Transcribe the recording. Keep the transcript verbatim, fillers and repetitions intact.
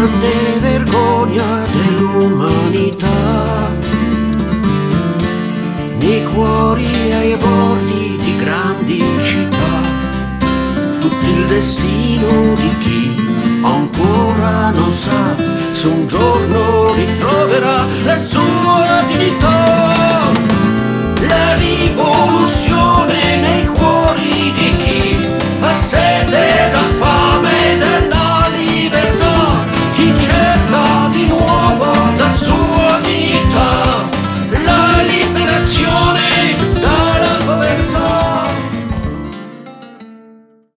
grande vergogna dell'umanità, nei cuori e ai bordi di grandi città, tutto il destino di chi ancora non sa se un giorno ritroverà